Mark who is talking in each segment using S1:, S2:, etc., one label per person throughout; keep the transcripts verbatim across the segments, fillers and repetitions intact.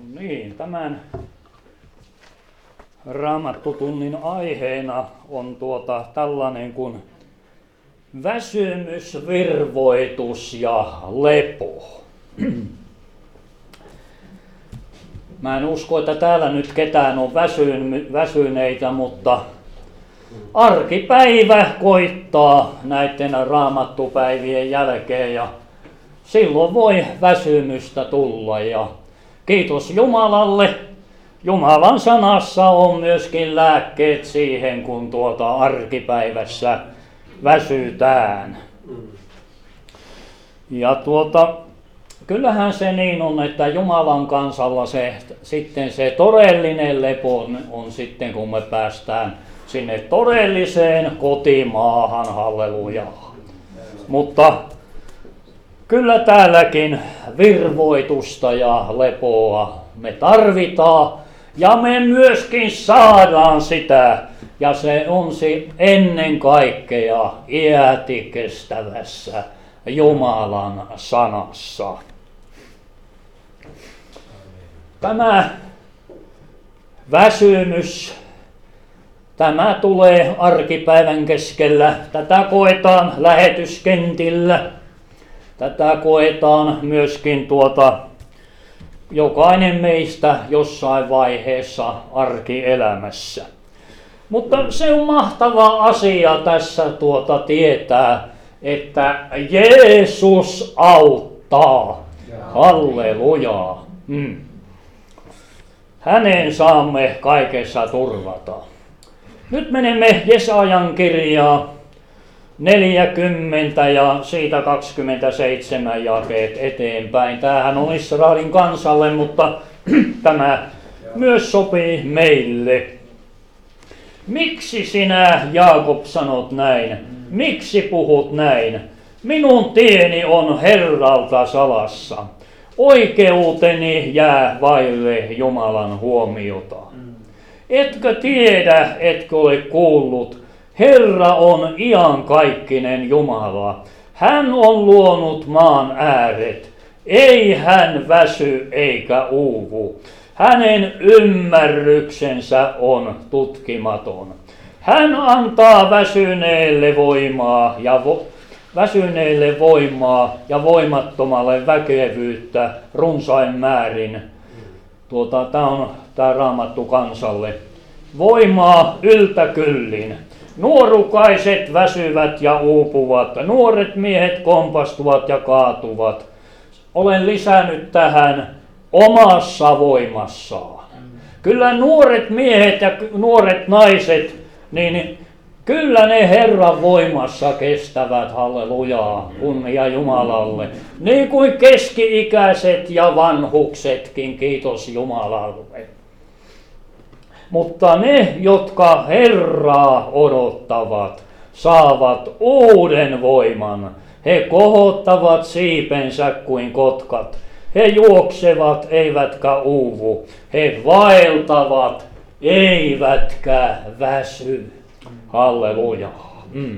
S1: Niin, tämän Raamattutunnin aiheena on tuota tällainen kuin väsymys, virvoitus ja lepo. Mä en usko, että täällä nyt ketään on väsyneitä, mutta arkipäivä koittaa näiden raamattupäivien jälkeen ja silloin voi väsymystä tulla. Ja kiitos Jumalalle. Jumalan sanassa on myöskin lääkkeet siihen, kun tuota arkipäivässä väsytään. Ja tuota, kyllähän se niin on, että Jumalan kansalla se, sitten se todellinen lepo on, on sitten, kun me päästään sinne todelliseen kotimaahan, halleluja. Mutta kyllä täälläkin virvoitusta ja lepoa me tarvitaan ja me myöskin saadaan sitä. Ja se on se ennen kaikkea iäti kestävässä Jumalan sanassa. Tämä väsymys, tämä tulee arkipäivän keskellä. Tätä koetaan lähetyskentillä. Tätä koetaan myöskin tuota, jokainen meistä jossain vaiheessa arkielämässä. Mutta se on mahtava asia tässä tuota tietää, että Jeesus auttaa. Halleluja. Hmm. Häneen saamme kaikessa turvata. Nyt menemme Jesajan kirjaa neljäkymmentä ja siitä kaksikymmentäseitsemän jakeet eteenpäin. Tämähän on Israelin kansalle, mutta tämä myös sopii meille. Miksi sinä, Jaakob, sanot näin? Miksi puhut näin? Minun tieni on Herralta salassa. Oikeuteni jää vaille Jumalan huomiota. Etkö tiedä, etkö ole kuullut? Herra on iankaikkinen Jumala. Hän on luonut maan ääret. Ei hän väsy eikä uuvu. Hänen ymmärryksensä on tutkimaton. Hän antaa väsyneelle voimaa ja vo- väsyneelle voimaa ja voimattomalle väkevyyttä runsain määrin. Tuota, tämä on tämä Raamattu kansalle. Voimaa yltäkyllin. Nuorukaiset väsyvät ja uupuvat. Nuoret miehet kompastuvat ja kaatuvat. Olen lisännyt tähän omassa voimassaan. Kyllä nuoret miehet ja nuoret naiset, niin kyllä ne Herran voimassa kestävät, hallelujaa, kunnia Jumalalle. Niin kuin keski-ikäiset ja vanhuksetkin, kiitos Jumalalle. Mutta ne, jotka Herraa odottavat, saavat uuden voiman. He kohottavat siipensä kuin kotkat. He juoksevat eivätkä uuvu. He vaeltavat eivätkä väsy. Halleluja. Mm.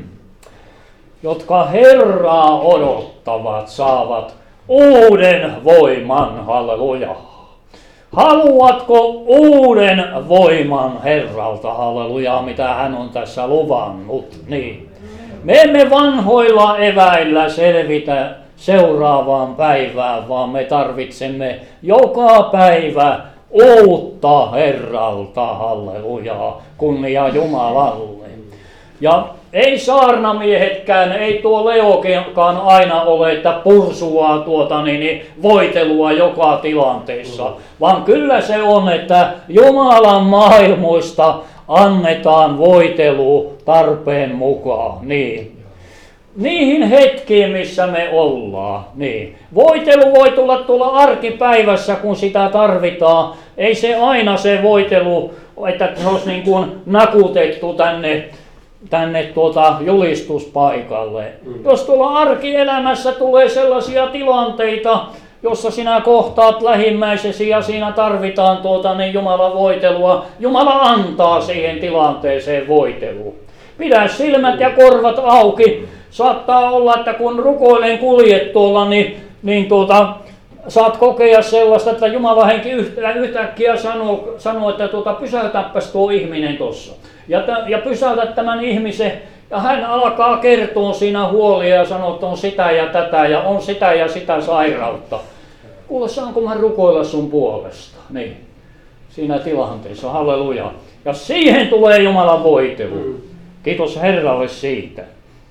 S1: Jotka Herraa odottavat, saavat uuden voiman. Halleluja. Haluatko uuden voiman Herralta? Halleluja, mitä hän on tässä luvannut. Niin. Me emme vanhoilla eväillä selvitä seuraavaan päivään, vaan me tarvitsemme joka päivä uutta Herralta, halleluja, kunnia Jumalalle. Ja ei saarnamiehetkään, ei tuo Leokaan aina ole, että pursuaa tuota niin, voitelua joka tilanteessa, vaan kyllä se on, että Jumalan maailmoista annetaan voitelu tarpeen mukaan. Niin. Niihin hetkiin, missä me ollaan. Niin. Voitelu voi tulla tuolla arkipäivässä, kun sitä tarvitaan. Ei se aina se voitelu, että se olisi niin kuin nakutettu tänne, tänne tuota julistuspaikalle. Mm. Jos tuolla arkielämässä tulee sellaisia tilanteita, jossa sinä kohtaat lähimmäisesi ja siinä tarvitaan tuota, niin Jumalan voitelua, Jumala antaa siihen tilanteeseen voiteluun. Pidä silmät ja korvat auki. Saattaa olla, että kun rukoilen kuljet tuolla, niin, niin tuota, saat kokea sellaista, että Jumalan henki yhtä, yhtäkkiä sanoo, sanoo että tuota, pysäytäpäs tuo ihminen tuossa. Ja, ja pysäytät tämän ihmisen, ja hän alkaa kertoa siinä huolia ja sanoo, että on sitä ja tätä ja on sitä ja sitä sairautta. Kuule, saanko mä rukoilla sun puolesta? Niin, siinä tilanteessa, halleluja. Ja siihen tulee Jumalan voitelu. Kiitos Herralle siitä.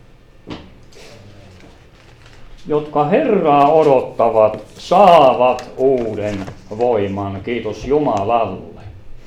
S1: Jotka Herraa odottavat, saavat uuden voiman. Kiitos Jumalalle.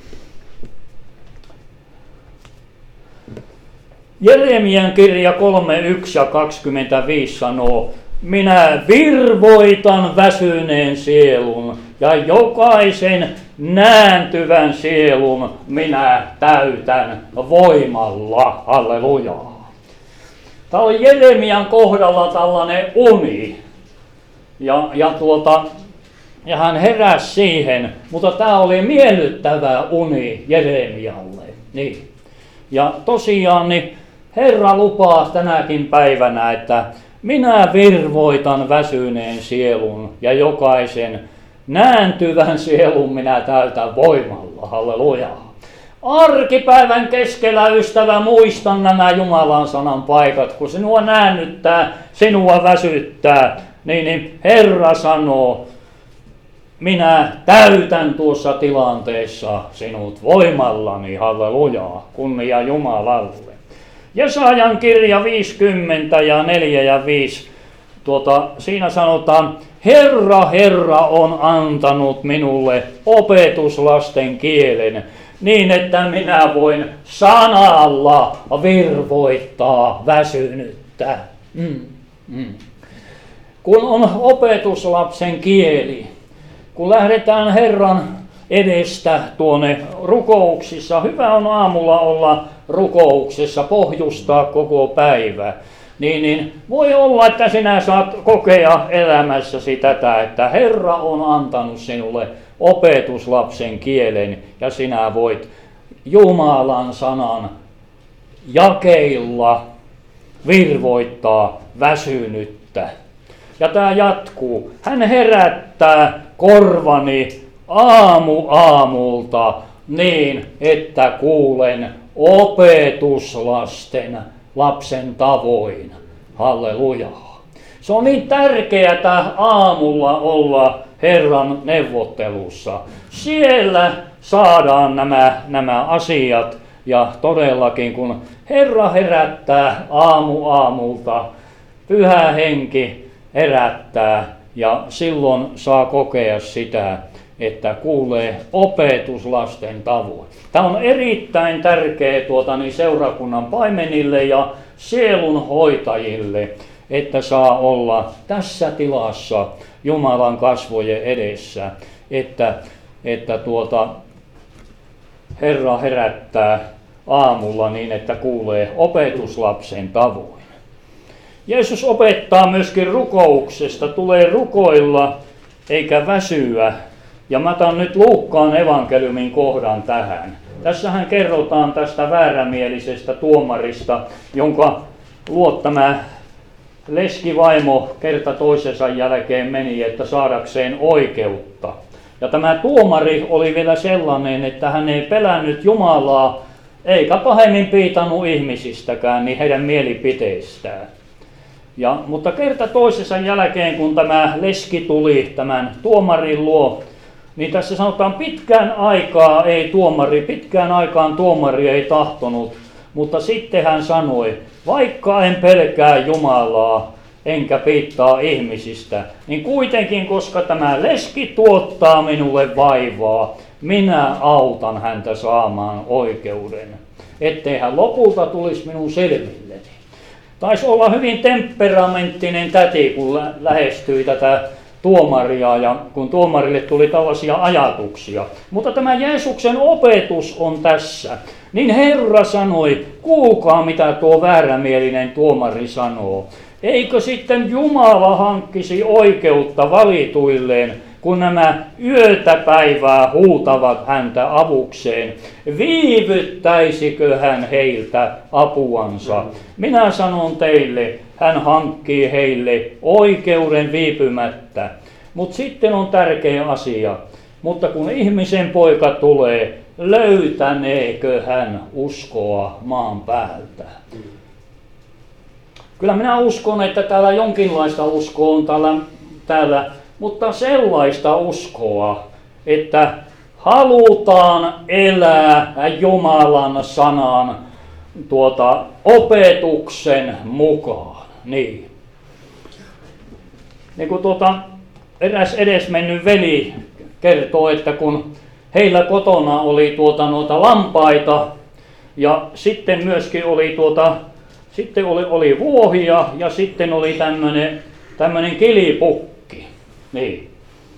S1: Jeremian kirja kolme, yksi ja kaksikymmentäviisi sanoo, minä virvoitan väsyneen sielun ja jokaisen nääntyvän sielun minä täytän voimalla. Halleluja. Tämä on Jeremian kohdalla tällainen uni. Ja, ja, tuota, ja hän heräsi siihen, mutta tämä oli miellyttävä uni Jeremialle. Niin. Ja tosiaan niin Herra lupaa tänäkin päivänä, että minä virvoitan väsyneen sielun ja jokaisen nääntyvän sielun minä täytän voimalla. Halleluja. Arkipäivän keskellä, ystävä, muistan nämä Jumalan sanan paikat, kun sinua näännyttää, sinua väsyttää, niin, niin Herra sanoo, minä täytän tuossa tilanteessa sinut voimallani, halleluja, kunnia Jumalalle. Jesajan kirja viisikymmentä ja neljä ja viisi, tuota, siinä sanotaan, Herra, Herra on antanut minulle opetuslasten kielen, niin että minä voin sanalla virvoittaa väsynyttä. Mm, mm. Kun on opetuslapsen kieli, kun lähdetään Herran edestä tuonne rukouksissa, hyvä on aamulla olla rukouksessa, pohjustaa koko päivä, niin, niin voi olla, että sinä saat kokea elämässäsi tätä, että Herra on antanut sinulle opetuslapsen kielen ja sinä voit Jumalan sanan jakeilla virvoittaa väsynyttä. Ja tämä jatkuu. Hän herättää korvani aamu aamulta niin, että kuulen opetuslasten lapsen tavoin. Halleluja. Se on niin tärkeää aamulla olla Herran neuvottelussa. Siellä saadaan nämä, nämä asiat ja todellakin kun Herra herättää aamu aamulta, Pyhä Henki herättää ja silloin saa kokea sitä, että kuulee opetuslasten tavoin. Tämä on erittäin tärkeä tuota, niin seurakunnan paimenille ja sielunhoitajille, että saa olla tässä tilassa Jumalan kasvojen edessä, että, että tuota, Herra herättää aamulla niin, että kuulee opetuslapsen tavoin. Jeesus opettaa myöskin rukouksesta, tulee rukoilla eikä väsyä. Ja mä otan nyt Luukkaan evankeliumin kohdan tähän. Tässähän kerrotaan tästä väärämielisestä tuomarista, jonka luo tämä leskivaimo kerta toisensa jälkeen meni, että saadakseen oikeutta. Ja tämä tuomari oli vielä sellainen, että hän ei pelännyt Jumalaa, eikä pahemmin piitannut ihmisistäkään, niin heidän mielipiteistään. Ja, mutta kerta toisensa jälkeen, kun tämä leski tuli tämän tuomarin luo, niin tässä sanotaan pitkään aikaa ei tuomari, pitkään aikaan tuomari ei tahtonut, mutta sitten hän sanoi, vaikka en pelkää Jumalaa, enkä piittaa ihmisistä, niin kuitenkin, koska tämä leski tuottaa minulle vaivaa, minä autan häntä saamaan oikeuden, ettei hän lopulta tulisi minun selvilleni. Taisi olla hyvin temperamenttinen täti, kun lähestyi tätä tuomaria ja kun tuomarille tuli tällaisia ajatuksia. Mutta tämä Jeesuksen opetus on tässä. Niin Herra sanoi, kuulkaa mitä tuo väärämielinen tuomari sanoo. Eikö sitten Jumala hankkisi oikeutta valituilleen, kun nämä yötä päivää huutavat häntä avukseen? Viivyttäisikö hän heiltä apuansa? Minä sanon teille, hän hankkii heille oikeuden viipymättä. Mutta sitten on tärkeä asia. Mutta kun ihmisen poika tulee, löytäneekö hän uskoa maan päältä? Kyllä minä uskon, että täällä jonkinlaista uskoa on täällä, täällä, mutta sellaista uskoa, että halutaan elää Jumalan sanan tuota, opetuksen mukaan. Niin. Niin kuin tuota, eräs edesmennyt veli kertoo, että kun heillä kotona oli tuota, noita lampaita ja sitten myöskin oli, tuota, sitten oli, oli vuohia ja sitten oli tämmöinen tämmöinen kilipukki. Niin.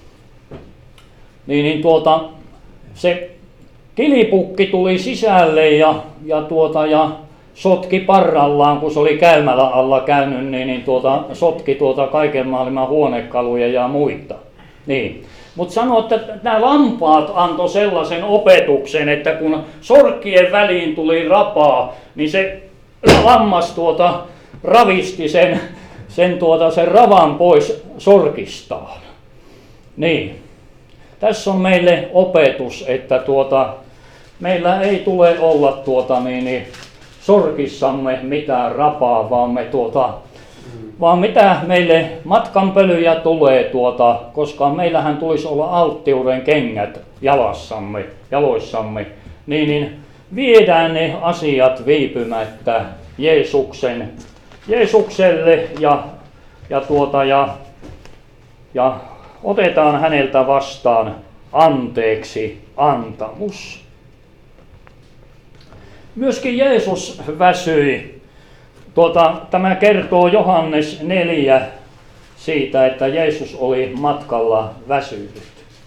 S1: Niin, niin tuota, se kilipukki tuli sisälle ja, ja, tuota, ja sotki parrallaan, kun se oli käymällä alla käynyt, niin, niin tuota, sotki tuota kaiken maailman huonekaluja ja muita. Niin. Mutta sanoo, että nämä lampaat antoi sellaisen opetuksen, että kun sorkkien väliin tuli rapaa, niin se lammas tuota, ravisti sen, sen, tuota, sen ravan pois sorkistaan. Niin. Tässä on meille opetus, että tuota, meillä ei tule olla tuota, niin, niin, sorkissamme mitään rapaa, vaan, me, tuota, vaan mitä meille matkanpölyjä tulee, tuota, koska meillähän tulisi olla alttiuden kengät jalassamme, jaloissamme, niin, niin viedään ne asiat viipymättä Jeesuksen, Jeesukselle ja, ja, tuota, ja, ja otetaan häneltä vastaan anteeksi antamus. Myöskin Jeesus väsyi. Tuota, tämä kertoo Johannes neljä siitä, että Jeesus oli matkalla väsynyt.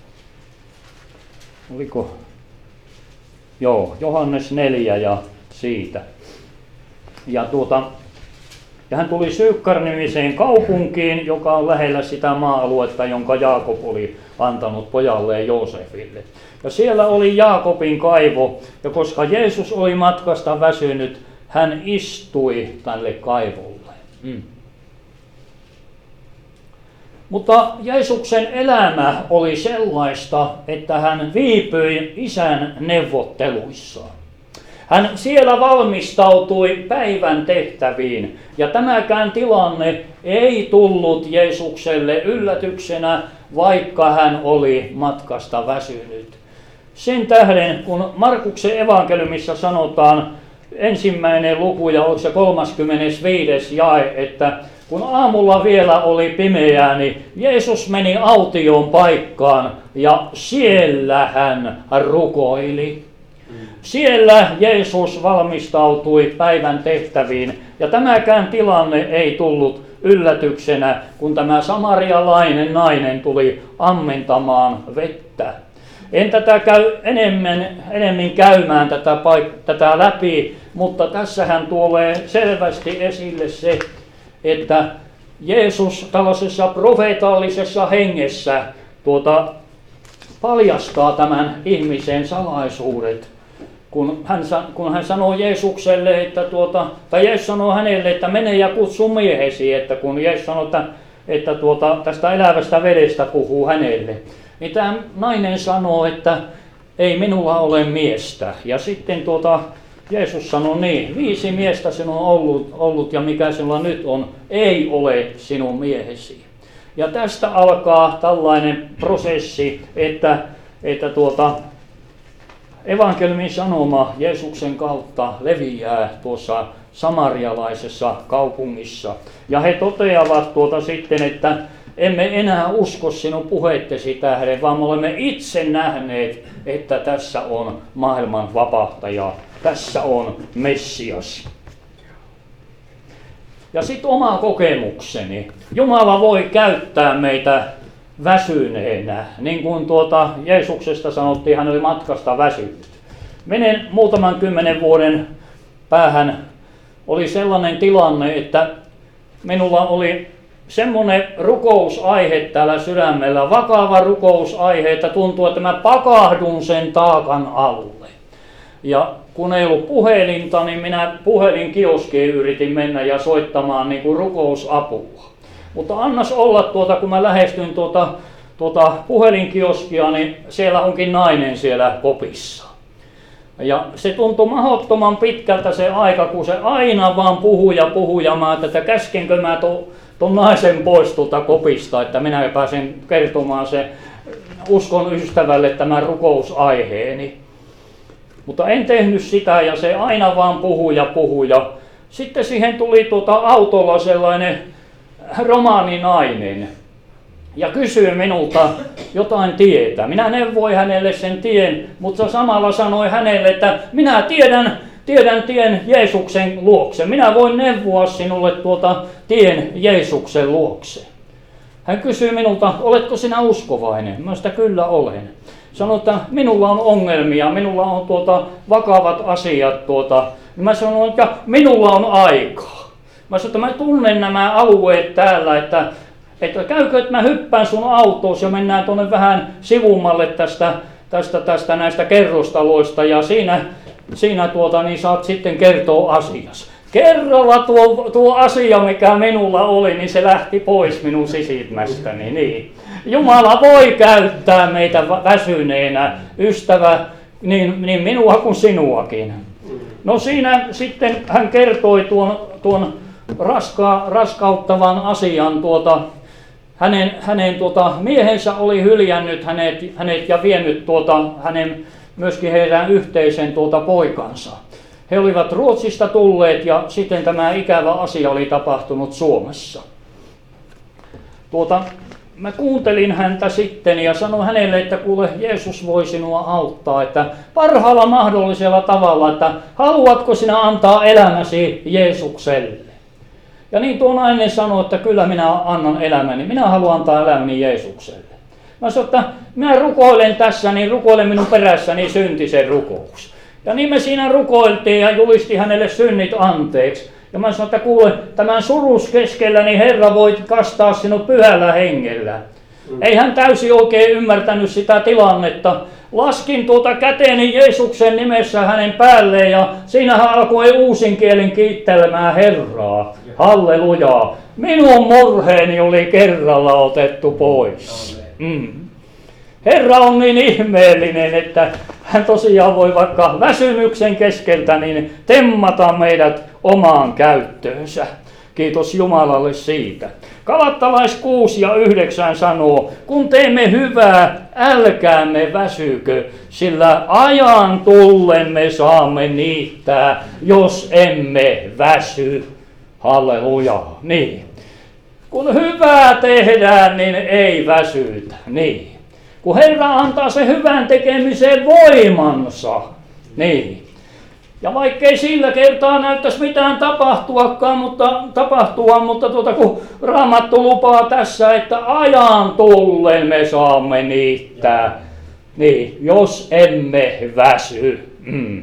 S1: Oliko? Joo, Johannes neljä ja siitä. Ja, tuota, ja hän tuli Syykkar-nimiseen kaupunkiin, joka on lähellä sitä maa-aluetta, jonka Jaakob oli antanut pojalleen Joosefille. Ja siellä oli Jaakobin kaivo, ja koska Jeesus oli matkasta väsynyt, hän istui tälle kaivolle. Mm. Mutta Jeesuksen elämä oli sellaista, että hän viipyi Isän neuvotteluissa. Hän siellä valmistautui päivän tehtäviin, ja tämäkään tilanne ei tullut Jeesukselle yllätyksenä, vaikka hän oli matkasta väsynyt. Sen tähden, kun Markuksen evankeliumissa sanotaan ensimmäinen luku ja onko se kolmaskymmenesviides jae, että kun aamulla vielä oli pimeää, niin Jeesus meni autioon paikkaan ja siellä hän rukoili. Siellä Jeesus valmistautui päivän tehtäviin, ja tämäkään tilanne ei tullut yllätyksenä, kun tämä samarialainen nainen tuli ammentamaan vettä. En tätä käy enemmän, enemmän käymään tätä, paik- tätä läpi, mutta tässähän tulee selvästi esille se, että Jeesus tällaisessa profeetallisessa hengessä tuota, paljastaa tämän ihmisen salaisuudet. Kun hän, kun hän sanoo Jeesukselle, että tuota, tai Jeesus sanoo hänelle, että mene ja kutsu miehesi, että kun Jeesus sanoo, että, että tuota, tästä elävästä vedestä puhuu hänelle, niin tämä nainen sanoo, että ei minulla ole miestä. Ja sitten tuota, Jeesus sanoi niin, viisi miestä sinun on ollut, ollut ja mikä sinulla nyt on, ei ole sinun miehesi. Ja tästä alkaa tällainen prosessi, että, että tuota, evankeliumin sanoma Jeesuksen kautta leviää tuossa samarialaisessa kaupungissa. Ja he toteavat tuota sitten, että emme enää usko sinun puheittesi tähden, vaan me olemme itse nähneet, että tässä on maailman vapahtaja, tässä on Messias. Ja sitten oma kokemukseni. Jumala voi käyttää meitä väsyneenä, niin kuin tuota Jeesuksesta sanottiin, hän oli matkasta väsynyt. Menen muutaman kymmenen vuoden päähän, oli sellainen tilanne, että minulla oli semmoinen rukousaihe täällä sydämellä, vakava rukousaihe, että tuntuu, että mä pakahdun sen taakan alle. Ja kun ei ollut puhelinta, niin minä puhelinkioskiin yritin mennä ja soittamaan niin kuin rukousapua. Mutta annas olla, tuota, kun mä lähestyin tuota tuota puhelinkioskia, niin siellä onkin nainen siellä kopissa. Ja se tuntui mahdottoman pitkältä se aika, kun se aina vaan puhui ja puhui ja mä, että käskenkö mä ton, ton naisen pois tuolta kopista, että minä pääsen kertomaan se uskon ystävälle tämän rukousaiheeni. Mutta en tehnyt sitä ja se aina vaan puhui ja puhui ja sitten siihen tuli tuota autolla sellainen romaaninainen ja kysyi minulta jotain tietä. Minä neuvoin hänelle sen tien, mutta samalla sanoi hänelle, että minä tiedän, tiedän tien Jeesuksen luokse. Minä voin neuvoa sinulle tuota tien Jeesuksen luokse. Hän kysyi minulta, oletko sinä uskovainen? Mä sitä kyllä olen. Sanoin, että minulla on ongelmia, minulla on tuota vakavat asiat. Tuota. Mä sanoin, että minulla on aikaa. Mä sanoin, että mä tunnen nämä alueet täällä, että, että käykö, että mä hyppään sun autoon ja mennään tuonne vähän sivummalle tästä, tästä, tästä näistä kerrostaloista ja siinä, siinä tuota, niin saat sitten kertoa asias. Kerralla tuo, tuo asia, mikä minulla oli, niin se lähti pois minun sisimmästäni. Niin. Jumala voi käyttää meitä väsyneenä, ystävä, niin, niin minua kuin sinuakin. No siinä sitten hän kertoi tuon, tuon raska, raskauttavan asian. Tuota, hänen hänen tuota, miehensä oli hyljännyt hänet, hänet ja vienyt tuota, hänen myöskin heidän yhteisen tuota, poikansa. He olivat Ruotsista tulleet ja sitten tämä ikävä asia oli tapahtunut Suomessa. Tuota, mä kuuntelin häntä sitten ja sanoin hänelle, että kuule, Jeesus voi sinua auttaa, että parhaalla mahdollisella tavalla, että haluatko sinä antaa elämäsi Jeesukselle. Ja niin tuo nainen sanoi, että kyllä minä annan elämäni, minä haluan antaa elämäni Jeesukselle. Mä sanoin, että minä rukoilen tässä, niin rukoilen minun perässäni syntisen rukous. Ja niin me siinä rukoiltiin ja julisti hänelle synnit anteeksi. Ja mä sanoin, että kuule, tämän surus keskellä, niin Herra voi kastaa sinut pyhällä hengellä. Mm. Ei hän täysin oikein ymmärtänyt sitä tilannetta. Laskin tuota käteeni Jeesuksen nimessä hänen päälleen ja siinä hän alkoi uusin kielin kiittelemään Herraa. Hallelujaa. Minun murheeni oli kerralla otettu pois. Mm. Herra on niin ihmeellinen, että hän tosiaan voi vaikka väsymyksen keskeltä niin temmata meidät omaan käyttöönsä. Kiitos Jumalalle siitä. Galattalais kuusi ja yhdeksän sanoo, kun teemme hyvää, älkäämme väsykö, sillä ajan tullen me saamme niittää, jos emme väsy. Halleluja. Niin. Kun hyvää tehdään, niin ei väsytä. Niin. Kun Herra antaa sen hyvän tekemiseen voimansa, niin. Ja vaikkei sillä kertaa näyttäisi mitään tapahtuakaan, mutta, tapahtua, mutta tuota, kun Raamattu lupaa tässä, että ajan tullen me saamme niittää, niin, jos emme väsy. Mm.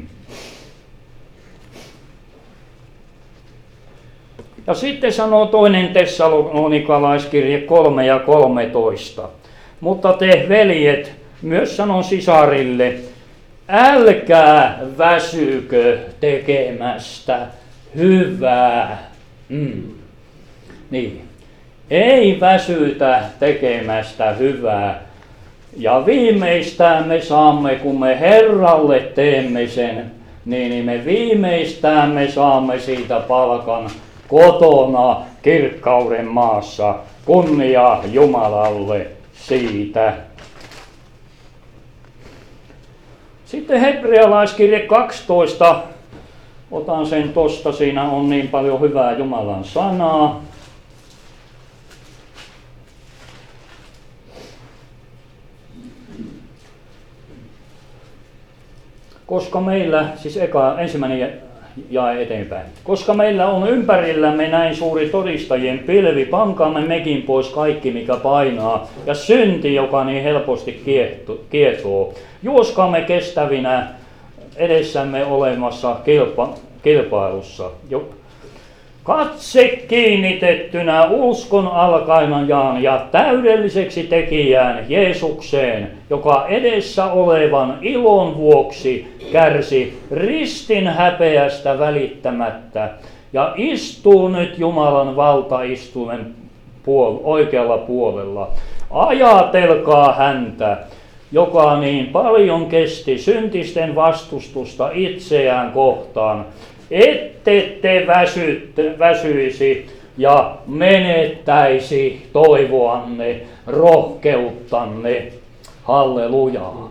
S1: Ja sitten sanoo toinen Tessalonikalaiskirje kolme ja kolmetoista. Mutta te veljet, myös sanon sisarille, älkää väsykö tekemästä hyvää. Mm. Niin. Ei väsytä tekemästä hyvää. Ja viimeistään me saamme, kun me Herralle teemme sen, niin me viimeistään me saamme siitä palkan kotona kirkkauden maassa. Kunnia Jumalalle siitä. Sitten hebrealaiskirje kaksitoista. Otan sen tosta, siinä on niin paljon hyvää Jumalan sanaa. Koska meillä, siis eka, ensimmäinen jae eteenpäin. Koska meillä on ympärillämme näin suuri todistajien pilvi, pankaamme mekin pois kaikki, mikä painaa, ja synti, joka niin helposti kietoo. Juoskaamme kestävinä edessämme olemassa kilpa, kilpailussa. Jo, katse kiinnitettynä uskon alkaimajaan ja täydelliseksi tekijään Jeesukseen, joka edessä olevan ilon vuoksi kärsi ristin häpeästä välittämättä ja istuu nyt Jumalan valtaistuimen puol- oikealla puolella. Ajatelkaa häntä, joka niin paljon kesti syntisten vastustusta itseään kohtaan, ette te väsytte, väsyisi ja menettäisi toivoanne, rohkeuttanne. Hallelujaa.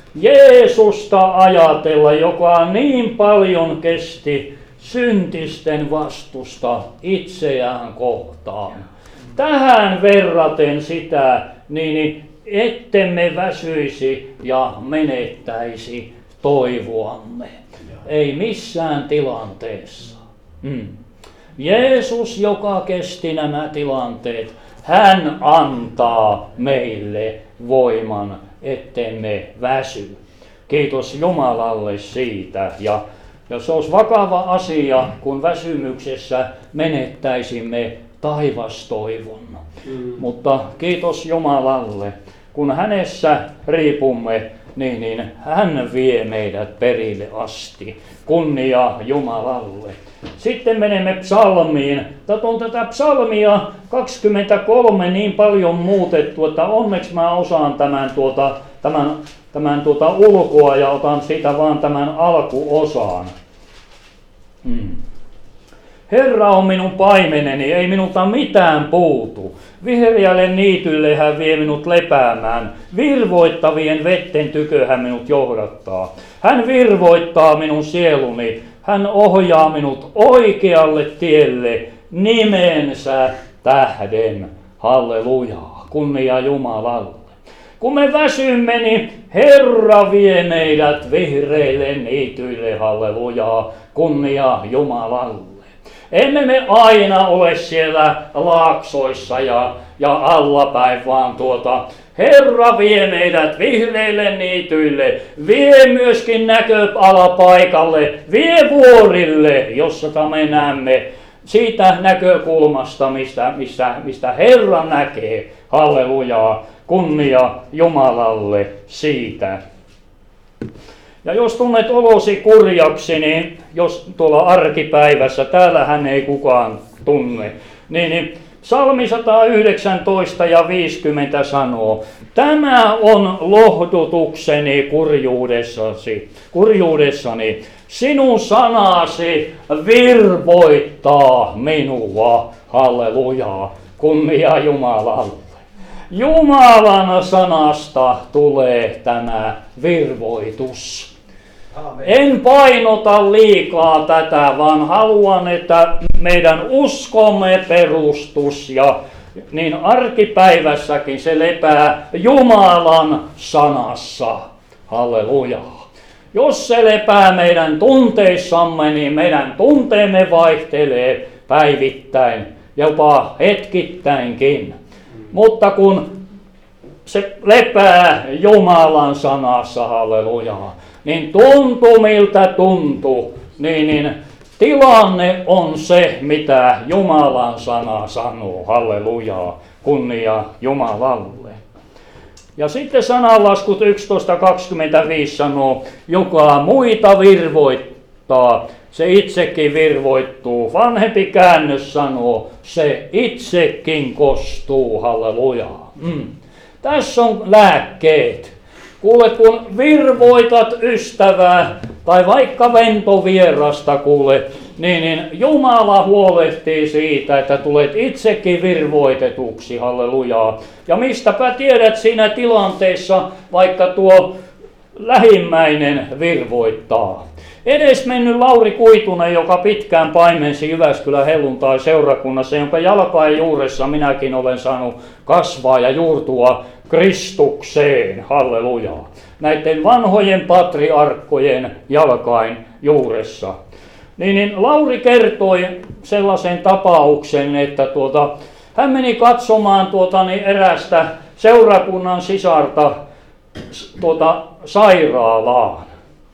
S1: Jeesusta ajatella, joka niin paljon kesti syntisten vastusta itseään kohtaan. Tähän verraten sitä, niin ettemme väsyisi ja menettäisi toivoamme. Ei missään tilanteessa. Mm. Jeesus, joka kesti nämä tilanteet, hän antaa meille voiman, ettemme väsy. Kiitos Jumalalle siitä. Ja, ja se olisi vakava asia, kun väsymyksessä menettäisimme taivastoivon. Mm. Mutta kiitos Jumalalle, kun hänessä riipumme, niin, niin hän vie meidät perille asti. Kunnia Jumalalle. Sitten menemme psalmiin. Tätä on tätä psalmia kaksikymmentäkolme niin paljon muutettu, että onneksi mä osaan tämän, tuota, tämän, tämän tuota ulkoa ja otan siitä vaan tämän alkuosaan. Hmm. Herra on minun paimeneni, ei minulta mitään puutu. Vihreälle niitylle hän vie minut lepäämään. Virvoittavien vetten tykö hän minut johdattaa. Hän virvoittaa minun sieluni. Hän ohjaa minut oikealle tielle nimensä tähden. Hallelujaa. Kunnia Jumalalle. Kun me väsymme, niin Herra vie meidät vihreille niityille. Hallelujaa. Kunnia Jumalalle. Emme me aina ole siellä laaksoissa ja, ja allapäin, vaan tuota, Herra vie meidät vihreille niityille, vie myöskin näköalapaikalle, vie vuorille, jossa me näemme siitä näkökulmasta, mistä, mistä, mistä Herra näkee. Hallelujaa, kunnia Jumalalle siitä. Ja jos tunnet olosi kurjaksi, niin jos tuolla arkipäivässä, täällähän ei kukaan tunne, niin, niin Psalmi sata yhdeksäntoista ja viisikymmentä sanoo, tämä on lohdutukseni kurjuudessasi, kurjuudessani, sinun sanasi virvoittaa minua, hallelujaa, kunnia Jumalalle. Jumalan sanasta tulee tämä virvoitus. Amen. En painota liikaa tätä, vaan haluan, että meidän uskomme perustus ja niin arkipäivässäkin se lepää Jumalan sanassa. Halleluja. Jos se lepää meidän tunteissamme, niin meidän tunteemme vaihtelee päivittäin, jopa hetkittäinkin. Mutta kun se lepää Jumalan sanassa, halleluja, niin tuntuu miltä tuntuu, niin, niin tilanne on se, mitä Jumalan sana sanoo, hallelujaa, kunnia Jumalalle. Ja sitten sananlaskut yksitoista kaksikymmentäviisi sanoo, joka muita virvoittaa, se itsekin virvoittuu. Vanhempi käännös sanoo, se itsekin kostuu, hallelujaa. Mm. Tässä on lääkkeet. Kuule, kun virvoitat ystävää tai vaikka ventovierasta, kuule, niin, niin Jumala huolehtii siitä, että tulet itsekin virvoitetuksi, hallelujaa. Ja mistäpä tiedät siinä tilanteessa, vaikka tuo lähimmäinen virvoittaa. Edesmennyt Lauri Kuitunen, joka pitkään paimensi Jyväskylän helluntai-seurakunnassa, jonka jalkain juuressa minäkin olen saanut kasvaa ja juurtua Kristukseen, hallelujaa, näiden vanhojen patriarkkojen jalkain juuressa. Niin, niin Lauri kertoi sellaisen tapauksen, että tuota, hän meni katsomaan tuota, niin erästä seurakunnan sisarta tuota, sairaalaan.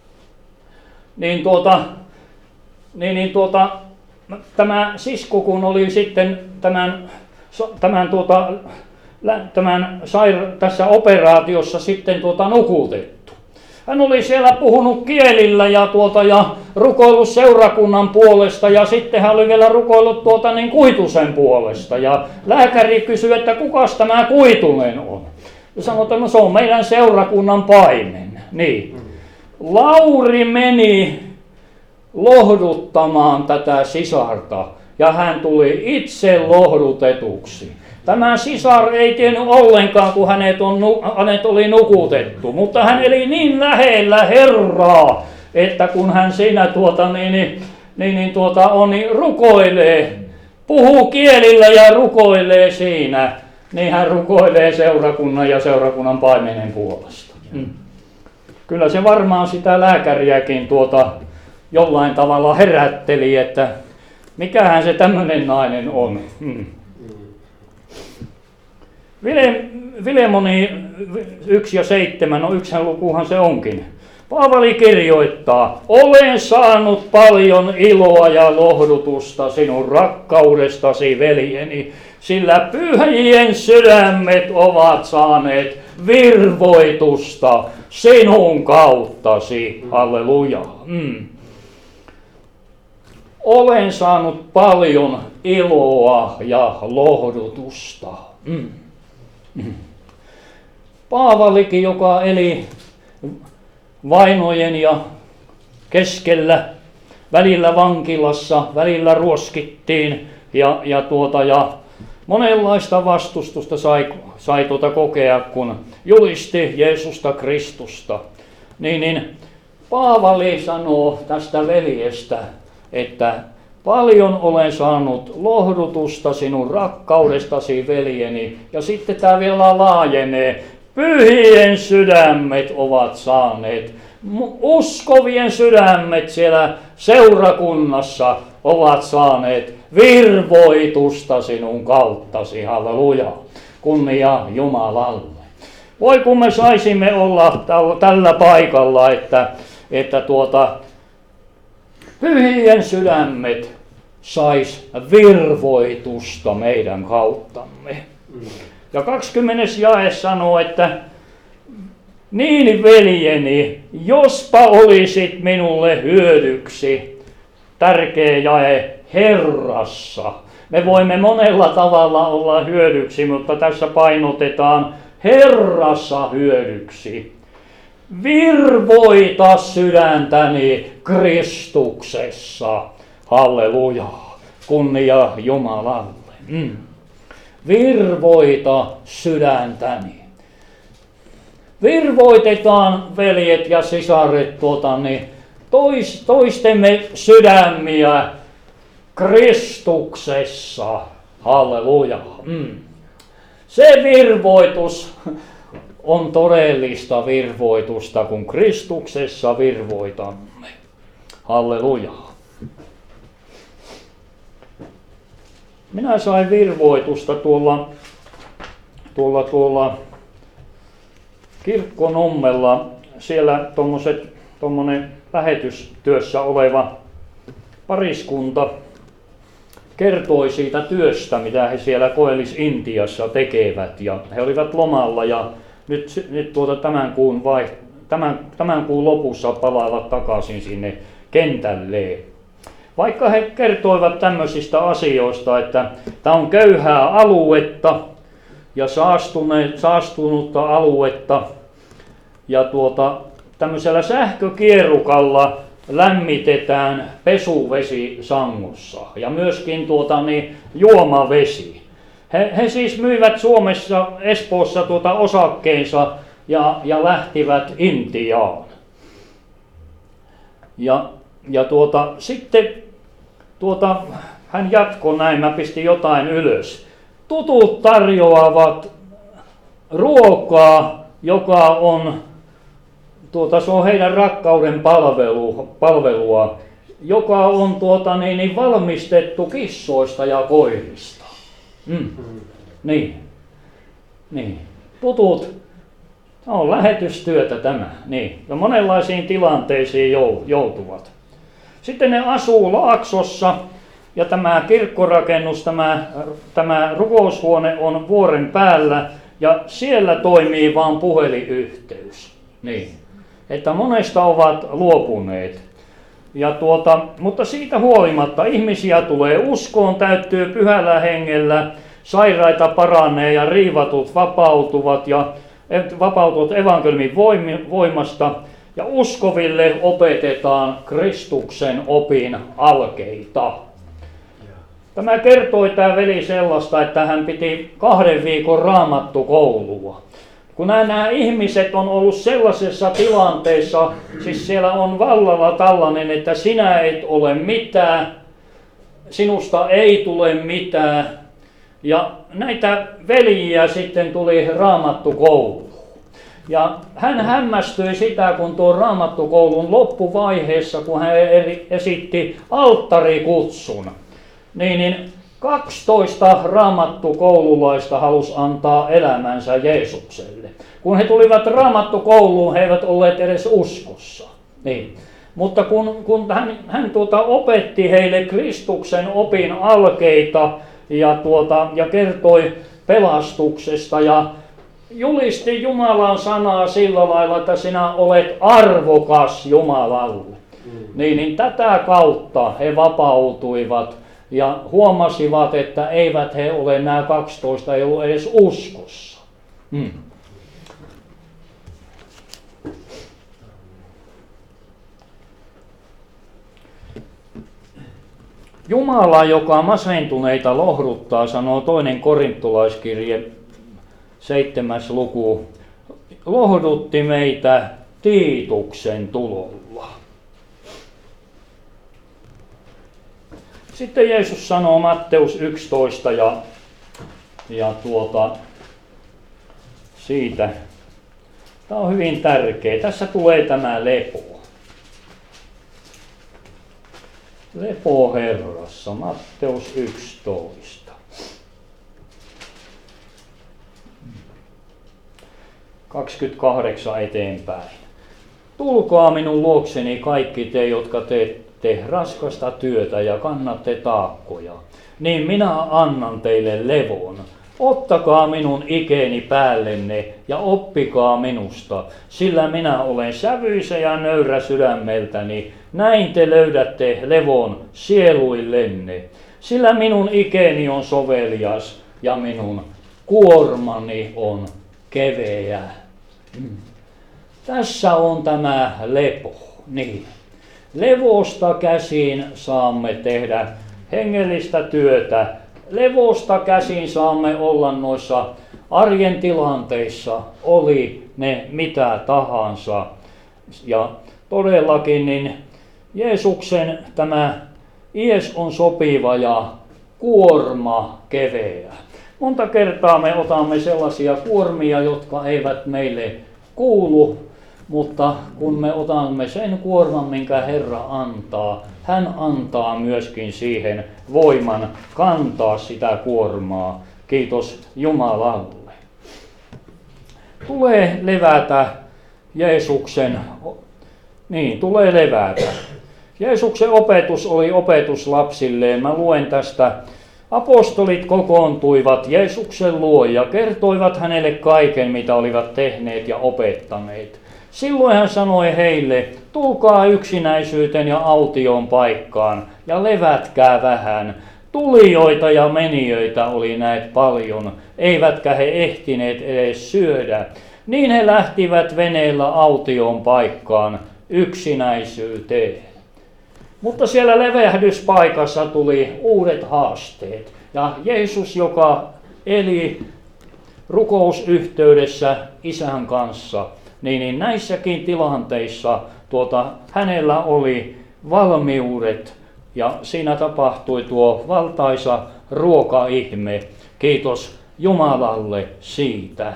S1: Niin, tuota, niin, niin tuota, tämä sisko, kun oli sitten tämän, tämän, tuota, tämän saira- tässä operaatiossa sitten tuota nukutettu. Hän oli siellä puhunut kielillä ja, tuota, ja rukoillut seurakunnan puolesta ja sitten hän oli vielä rukoillut tuota niin Kuitusen puolesta. Ja lääkäri kysyi, että kukas tämä Kuitunen on? Ja sanoi, että no se on meidän seurakunnan paimen. Niin. Lauri meni lohduttamaan tätä sisarta ja hän tuli itse lohdutetuksi. Tämä sisar ei tiennyt ollenkaan, kun hänet, on, hänet oli nukutettu, mutta hän eli niin lähellä Herraa, että kun hän siinä tuota, niin, niin, niin, tuota, on, niin rukoilee, puhuu kielillä ja rukoilee siinä, niin hän rukoilee seurakunnan ja seurakunnan paimenen puolesta. Mm. Kyllä se varmaan sitä lääkäriäkin tuota jollain tavalla herätteli, että mikähän se tämmöinen nainen on. Mm. Vile, Vilemoni yksi ja seitsemän, no yksihän lukuhan se onkin. Paavali kirjoittaa, olen saanut paljon iloa ja lohdutusta sinun rakkaudestasi, veljeni, sillä pyhien sydämet ovat saaneet virvoitusta sinun kauttasi. Halleluja. Mm. Olen saanut paljon iloa ja lohdutusta. Mm. Mm. Paavalikin, joka eli vainojen ja keskellä, välillä vankilassa, välillä ruoskittiin ja, ja, tuota, ja monenlaista vastustusta sai, sai tuota kokea, kun julisti Jeesusta Kristusta. Niin, niin Paavali sanoo tästä veljestä, että paljon olen saanut lohdutusta sinun rakkaudestasi, veljeni. Ja sitten tämä vielä laajenee. Pyhien sydämet ovat saaneet, uskovien sydämet siellä seurakunnassa ovat saaneet virvoitusta sinun kauttasi. Halleluja. Kunnia Jumalalle. Voi kun me saisimme olla tällä paikalla, että, että tuota, pyhien sydämet sais virvoitusta meidän kauttamme. Ja kaksikymmentäs jae sanoo, että niin veljeni, jospa olisit minulle hyödyksi, tärkeä jae, Herrassa. Me voimme monella tavalla olla hyödyksi, mutta tässä painotetaan Herrassa hyödyksi. Virvoita sydäntäni Kristuksessa. Halleluja. Kunnia Jumalalle. Mm. Virvoita sydäntäni. Virvoitetaan, veljet ja sisaret, tuota, niin tois, toistemme sydämiä Kristuksessa. Halleluja. Mm. Se virvoitus on todellista virvoitusta, kun Kristuksessa virvoitamme. Halleluja. Minä sain virvoitusta tuolla, tuolla, tuolla Kirkkonummella. Siellä tuommoinen lähetystyössä oleva pariskunta kertoi siitä työstä, mitä he siellä Koillis-Intiassa tekevät. Ja he olivat lomalla ja nyt, nyt tuota tämän, kuun vai, tämän, tämän kuun lopussa palaavat takaisin sinne kentälleen. Vaikka he kertoivat tämmöisistä asioista, että tämä on köyhää aluetta ja saastunutta aluetta ja tuota, tämmöisellä sähkökierrukalla lämmitetään pesuvesi sangossa ja myöskin tuota, niin, juomavesi. He, he siis myivät Suomessa, Espoossa tuota osakkeensa ja, ja lähtivät Intiaan. Ja, ja tuota, sitten tuota, hän jatkoi näin, mä pistin jotain ylös. Tutut tarjoavat ruokaa, joka on, tuota, se on heidän rakkauden palvelu, palvelua, joka on tuota, niin, niin valmistettu kissoista ja koirista. Mm. Mm. Niin. Niin. Tutut, tämä on lähetystyötä tämä. Niin. Ja monenlaisiin tilanteisiin joutuvat. Sitten ne asuu Laaksossa ja tämä kirkkorakennus, tämä, tämä rukoushuone on vuoren päällä ja siellä toimii vain puhelinyhteys. Niin. Että monesta ovat luopuneet. Ja tuota, mutta siitä huolimatta ihmisiä tulee uskoon, täyttyy pyhällä hengellä, sairaita paranee ja riivatut vapautuvat ja vapautuvat evankeliumin voimasta ja uskoville opetetaan Kristuksen opin alkeita. Tämä kertoi tämä veli sellaista, että hän piti kahden viikon raamattukoulua. Kun nämä ihmiset on ollut sellaisessa tilanteessa, siis siellä on vallalla tällainen, että sinä et ole mitään, sinusta ei tule mitään. Ja näitä veljiä sitten tuli raamattukouluun. Ja hän hämmästyi sitä, kun tuon raamattukoulun loppuvaiheessa, kun hän esitti alttarikutsun, niin, niin kaksitoista raamattukoululaista halusi antaa elämänsä Jeesukselle. Kun he tulivat raamattukouluun, he eivät olleet edes uskossa. Niin. Mutta kun, kun hän, hän tuota opetti heille Kristuksen opin alkeita ja, tuota, ja kertoi pelastuksesta ja julisti Jumalan sanaa sillä lailla, että sinä olet arvokas Jumalalle. Mm. Niin, niin tätä kautta he vapautuivat ja huomasivat, että eivät he ole nämä kaksitoista, ei ollut edes uskossa. Hmm. Jumala, joka masentuneita lohduttaa, sanoo toinen korintolaiskirje, seitsemäs luku, lohdutti meitä Tiituksen tulolla. Sitten Jeesus sanoo Matteus yksitoista ja, ja tuota, siitä, tämä on hyvin tärkeä, tässä tulee tämä lepo. Lepo Herrassa, Matteus yksitoista. kaksikymmentäkahdeksan eteenpäin. Tulkaa minun luokseni kaikki te, jotka teette raskasta työtä ja kannatte taakkoja, niin minä annan teille levon. Ottakaa minun ikeeni päällenne ja oppikaa minusta, sillä minä olen sävyisä ja nöyrä sydämeltäni. Näin te löydätte levon sieluillenne, sillä minun ikeeni on sovelias ja minun kuormani on keveä. Mm. Tässä on tämä lepo. Niin. Levosta käsin saamme tehdä hengellistä työtä. Levosta käsin saamme olla noissa arjen tilanteissa, oli ne mitä tahansa. Ja todellakin niin Jeesuksen tämä ies on sopiva ja kuorma keveä. Monta kertaa me otamme sellaisia kuormia, jotka eivät meille kuulu, mutta kun me otamme sen kuorman, minkä Herra antaa, hän antaa myöskin siihen voiman kantaa sitä kuormaa. Kiitos Jumalalle. Tulee levätä Jeesuksen, niin tulee levätä. Jeesuksen opetus oli opetus lapsilleen. Mä luen tästä. Apostolit kokoontuivat Jeesuksen luo ja kertoivat hänelle kaiken, mitä olivat tehneet ja opettaneet. Silloin hän sanoi heille, tulkaa yksinäisyyteen ja autioon paikkaan ja levätkää vähän. Tulijoita ja menijöitä oli näet paljon, eivätkä he ehtineet edes syödä. Niin he lähtivät veneellä autioon paikkaan yksinäisyyteen. Mutta siellä levähdyspaikassa tuli uudet haasteet. Ja Jeesus, joka eli rukousyhteydessä Isän kanssa, niin, niin näissäkin tilanteissa tuota, hänellä oli valmiudet ja siinä tapahtui tuo valtaisa ruokaihme. Kiitos Jumalalle siitä.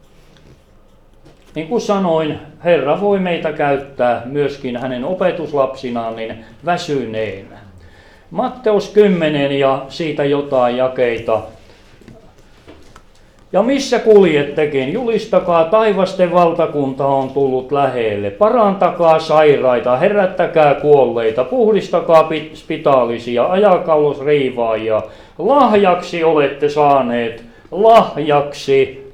S1: Niin kuin sanoin, Herra voi meitä käyttää myöskin hänen opetuslapsinaan niin väsyneenä. Matteus kymmenen ja siitä jotain jakeita. Ja missä kuljettekin, julistakaa taivasten valtakunta on tullut lähelle. Parantakaa sairaita, herättäkää kuolleita, puhdistakaa spitaalisia, ajakaa ulos riivaajia. Lahjaksi olette saaneet, lahjaksi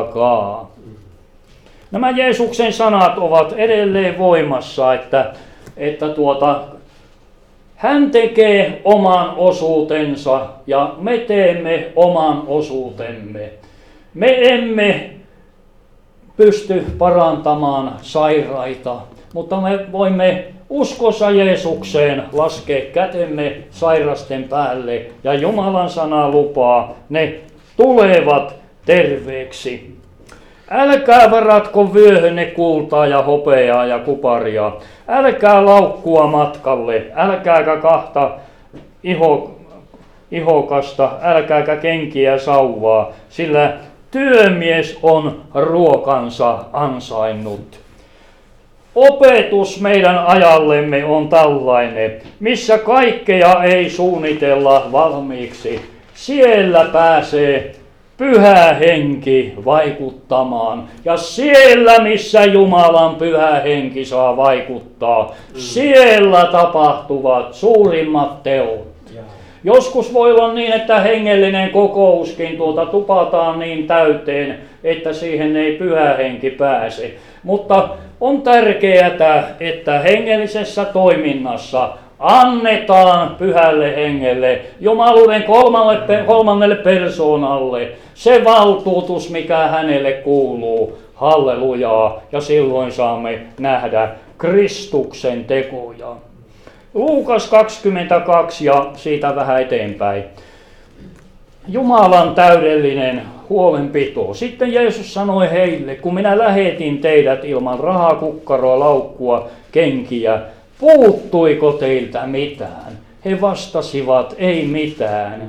S1: antakaa. Nämä Jeesuksen sanat ovat edelleen voimassa, että, että tuota, hän tekee oman osuutensa ja me teemme oman osuutemme. Me emme pysty parantamaan sairaita, mutta me voimme uskossa Jeesukseen laskea kätemme sairasten päälle ja Jumalan sana lupaa, ne tulevat terveeksi. Älkää varatko vyöhönne kultaa ja hopeaa ja kuparia. Älkää laukkua matkalle, älkääkä kahta iho, ihokasta, älkääkä kenkiä sauvaa, sillä työmies on ruokansa ansainnut. Opetus meidän ajallemme on tällainen, missä kaikkea ei suunnitella valmiiksi. Siellä pääsee Pyhä Henki vaikuttamaan. Ja siellä, missä Jumalan Pyhä Henki saa vaikuttaa, siellä tapahtuvat suurimmat teot. Joskus voi olla niin, että hengellinen kokouskin tuota tupataan niin täyteen, että siihen ei Pyhä Henki pääse. Mutta on tärkeää, että hengellisessä toiminnassa annetaan Pyhälle Hengelle, Jumaluuden kolmannelle, kolmannelle persoonalle, se valtuutus, mikä hänelle kuuluu. Hallelujaa! Ja silloin saamme nähdä Kristuksen tekoja. Luukas kaksikymmentäkaksi ja siitä vähän eteenpäin. Jumalan täydellinen huolenpito. Sitten Jeesus sanoi heille, kun minä lähetin teidät ilman rahaa, kukkaroa, laukkua, kenkiä, puuttuiko teiltä mitään? He vastasivat, ei mitään.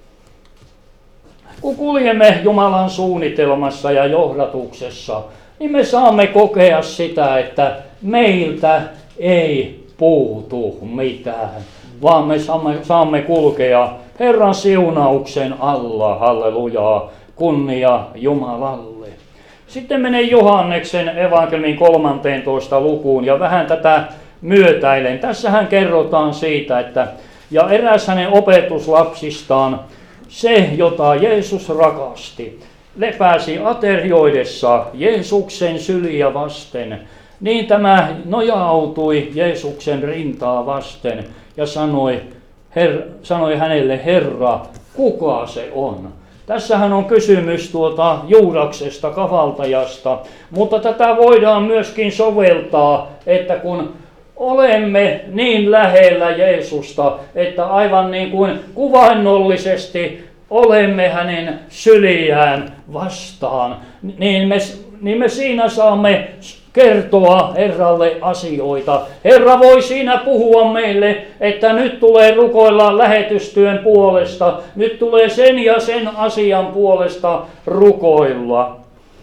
S1: Kun kuljemme Jumalan suunnitelmassa ja johdatuksessa, niin me saamme kokea sitä, että meiltä ei puutu mitään, vaan me saamme, saamme kulkea Herran siunauksen alla, hallelujaa, kunnia Jumalalle. Sitten menen Johanneksen evankeliumin kolmanteentoista lukuun ja vähän tätä myötäilen. Tässähän kerrotaan siitä, että ja eräs hänen opetuslapsistaan, se jota Jeesus rakasti, lepäsi aterioidessa Jeesuksen syliä vasten. Niin tämä nojautui Jeesuksen rintaa vasten ja sanoi, her, sanoi hänelle, Herra, kuka se on? Tässähän on kysymys tuota Juudaksesta, kavaltajasta, mutta tätä voidaan myöskin soveltaa, että kun olemme niin lähellä Jeesusta, että aivan niin kuin kuvainnollisesti olemme hänen syliään vastaan, niin me, niin me siinä saamme kertoa Herralle asioita. Herra voi siinä puhua meille, että nyt tulee rukoilla lähetystyön puolesta, nyt tulee sen ja sen asian puolesta rukoilla.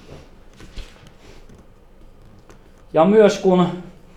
S1: Ja myös kun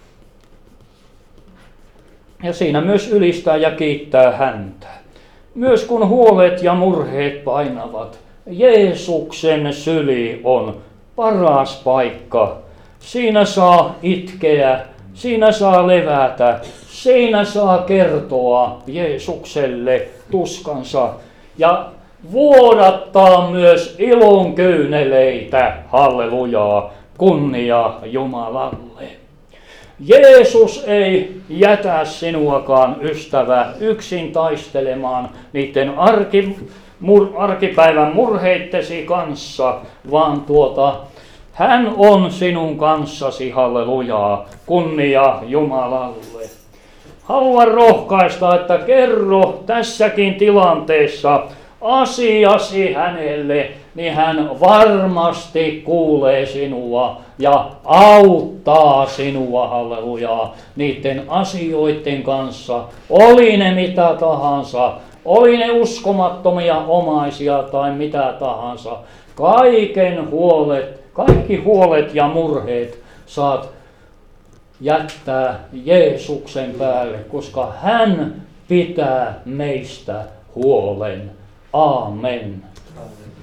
S1: ja siinä myös ylistää ja kiittää häntä. Myös kun huolet ja murheet painavat, Jeesuksen syli on paras paikka. Siinä saa itkeä, siinä saa levätä, siinä saa kertoa Jeesukselle tuskansa ja vuodattaa myös ilon kyyneleitä, hallelujaa, kunnia Jumalalle. Jeesus ei jätä sinuakaan, ystävä, yksin taistelemaan niiden arki, mur, arkipäivän murheittesi kanssa, vaan tuota, hän on sinun kanssasi, hallelujaa, kunnia Jumalalle. Haluan rohkaista, että kerro tässäkin tilanteessa asiasi hänelle, niin hän varmasti kuulee sinua ja auttaa sinua, hallelujaa, niiden asioiden kanssa. Oli ne mitä tahansa, oli ne uskomattomia omaisia tai mitä tahansa. Kaiken huolet, kaikki huolet ja murheet saat jättää Jeesuksen päälle, koska hän pitää meistä huolen. Aamen.